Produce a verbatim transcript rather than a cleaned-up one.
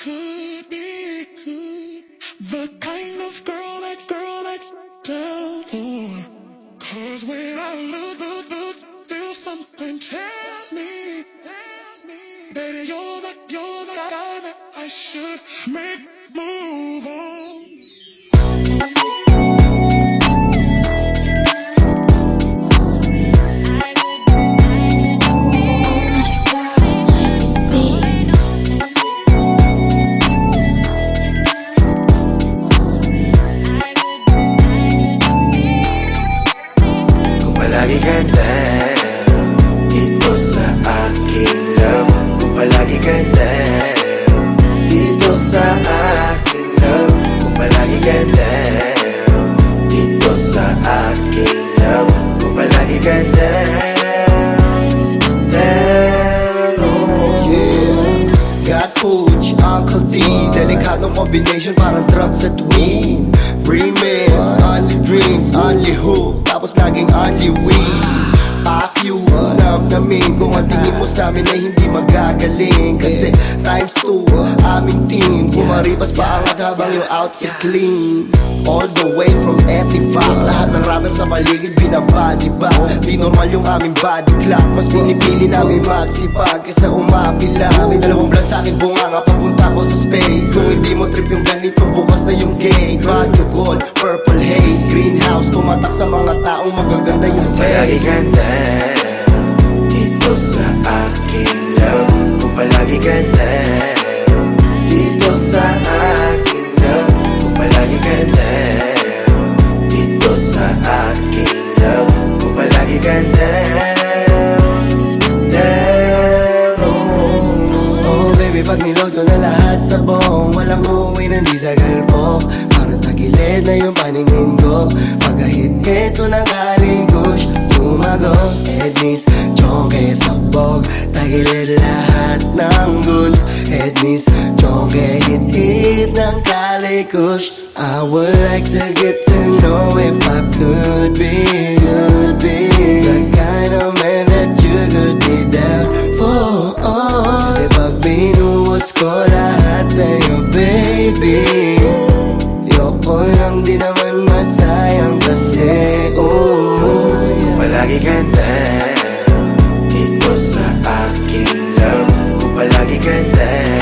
could be the kind of girl that girl that down for. Cause when I look, look, look, feel something tells me that you're the, you're the guy that I should make move on. Palagi ka na dito sa aking love. Kung palagi ka na dito sa aking love. Kung palagi ka na dito sa aking love. Kung palagi ka na yeah. Got Pooch, Uncle D, delikadong combination parang drugs at weed. Remix, only dreams, only hope, tapos laging only weed. Fuck you, namnamin kung ang tingin mo sa amin ay hindi magagaling. Kasi times two, aming team, pumaripas pa angat habang yung outfit clean. All the way from Etifac, lahat ng rapper sa paligid binabody ba. Di normal yung aming body clock, mas pinipili namin magsipag kesa umapila. May dalawang vlog sa akin bunga nga papunta ko sa space. Kung hindi mo trip yung ganito, bukas na yung gate. Radio gold, purple haze, greenhouse, tumatak sa mga taong magaganda yung face. Palagi ka na dito sa aking love. Kung palagi ka na dito sa aking love. Kung palagi ka na dito sa aking love. Kung palagi ka na oh baby, pag nilog ko na lahat sa bong, walang uuwi na di sa galpo. Parang tagilid na yung paningin ko. Pagkahit ito ng kalikush, tumagos, Ednis, chonke sabog. Tagilid lahat ng goods, Ednis, chonke hit-hit ng kalikush. I would like to get to know if I could be, could be the kind of man that you could be down for. Kasi pag binuhos ko lahat sa'yo, baby, yoko lang di naman masayang kasi, oh yeah. Palagi ka na dito sa aking love. Kung palagi ka na